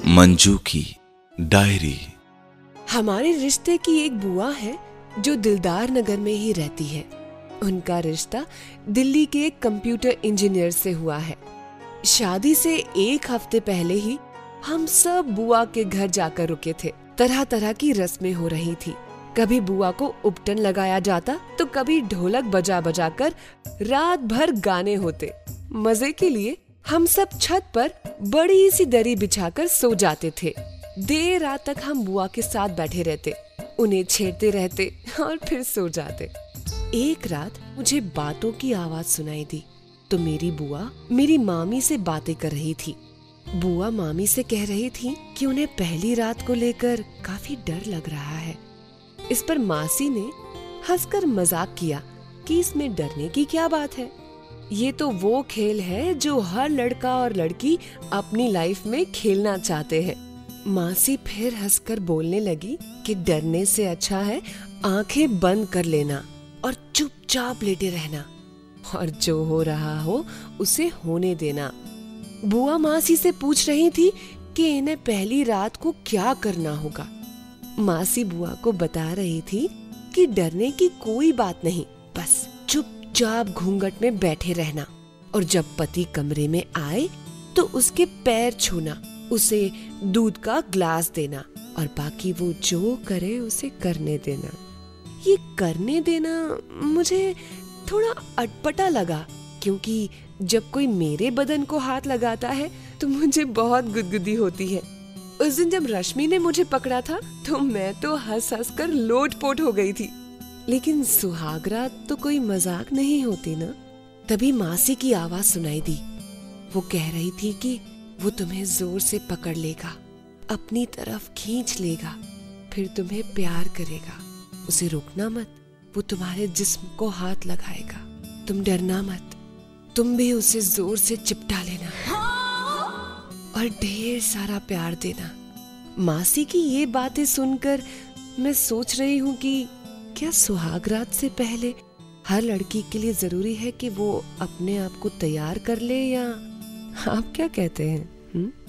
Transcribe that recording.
मंजू की डायरी। हमारे रिश्ते की एक बुआ है जो दिलदार नगर में ही रहती है। उनका रिश्ता दिल्ली के एक कंप्यूटर इंजीनियर से हुआ है। शादी से एक हफ्ते पहले ही हम सब बुआ के घर जाकर रुके थे। तरह तरह की रस्में हो रही थी। कभी बुआ को उपटन लगाया जाता तो कभी ढोलक बजा बजा कर रात भर गाने होते। मजे के लिए हम सब छत पर बड़ी सी दरी बिछाकर सो जाते थे। देर रात तक हम बुआ के साथ बैठे रहते, उन्हें छेड़ते रहते और फिर सो जाते। एक रात मुझे बातों की आवाज सुनाई दी तो मेरी बुआ मेरी मामी से बातें कर रही थी। बुआ मामी से कह रही थी कि उन्हें पहली रात को लेकर काफी डर लग रहा है। इस पर मासी ने हंसकर मजाक किया कि इसमें डरने की क्या बात है, ये तो वो खेल है जो हर लड़का और लड़की अपनी लाइफ में खेलना चाहते हैं। मासी फिर हंसकर बोलने लगी कि डरने से अच्छा है आंखें बंद कर लेना और चुपचाप लेटे रहना और जो हो रहा हो उसे होने देना। बुआ मासी से पूछ रही थी कि इन्हें पहली रात को क्या करना होगा। मासी बुआ को बता रही थी कि डरने की कोई बात नहीं, बस चुपचाप घूंघट में बैठे रहना और जब पति कमरे में आए तो उसके पैर छूना, उसे दूध का ग्लास देना और बाकी वो जो करे उसे करने देना। ये करने देना मुझे थोड़ा अटपटा लगा क्योंकि जब कोई मेरे बदन को हाथ लगाता है तो मुझे बहुत गुदगुदी होती है। उस दिन जब रश्मि ने मुझे पकड़ा था तो मैं तो हंस हंस कर लोटपोट हो गई थी। लेकिन सुहागरात तो कोई मजाक नहीं होती ना। तभी मासी की आवाज सुनाई दी। वो कह रही थी कि वो तुम्हें जोर से पकड़ लेगा, अपनी तरफ खींच लेगा, फिर तुम्हें प्यार करेगा। उसे रोकना मत, वो तुम्हारे जिस्म को हाथ लगाएगा। तुम डरना मत, तुम भी उसे जोर से चिपटा लेना और ढेर सारा प्यार देना। मासी की ये बातें सुनकर मैं सोच रही हूँ कि क्या सुहागरात से पहले हर लड़की के लिए जरूरी है कि वो अपने आप को तैयार कर ले, या आप क्या कहते हैं?